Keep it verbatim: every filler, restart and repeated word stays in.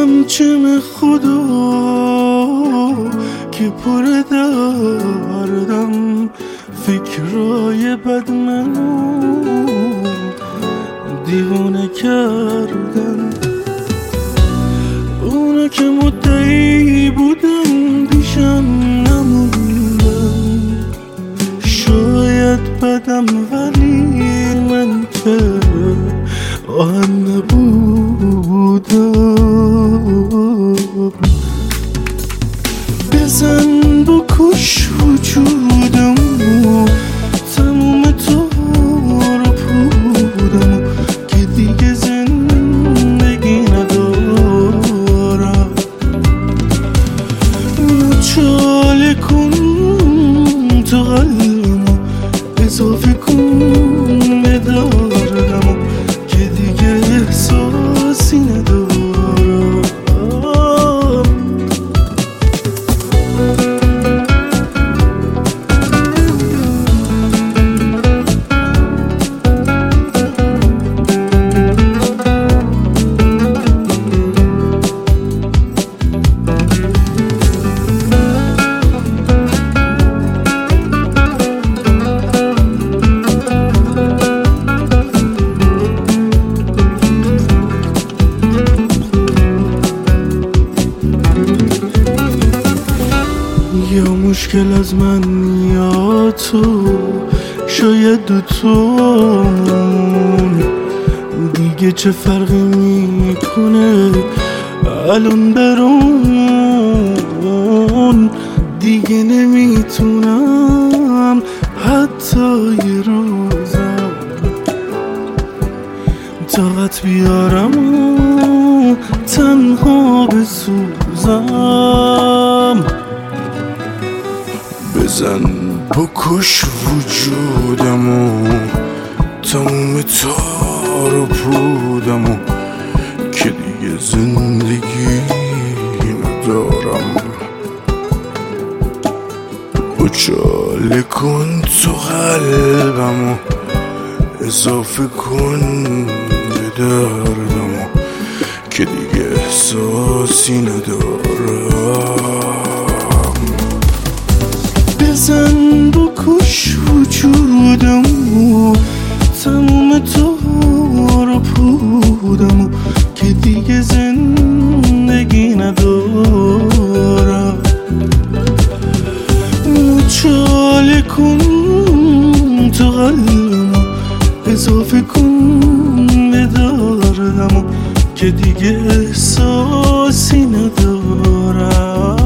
همچم خدا که پر دردم، فکرای بد منو دیوانه کردن. اونا که مدعی بودن پیشم نموندن، شاید بدم ولی من که آهن نبودم. بزن بکش وجودم، تموم تو رو پودم که دیگه زندگی ندارم. چاله کن تو قلبم، اضافه کن به دردم که دیگه احساسی ندارم. یا مشکل از من یا تو، شاید دوتامون. دیگه چه فرقی میکنه الان برام؟ دیگه نمیتونم حتی یه روزم طاقت بیارم و تنها بسوزم. بزن بکش وجودمو، تموم تار و پودمو که دیگه زندگی ندارم. اچاله کن تو قلبمو، اضافه کن به دردمو که دیگه احساسی ندارم. بزن بکش وجودمو، تموم تو رو پودمو که دیگه زندگی ندارم. چاله کن تو قلبمو، اضافه کن به دردمو که دیگه احساسی ندارم.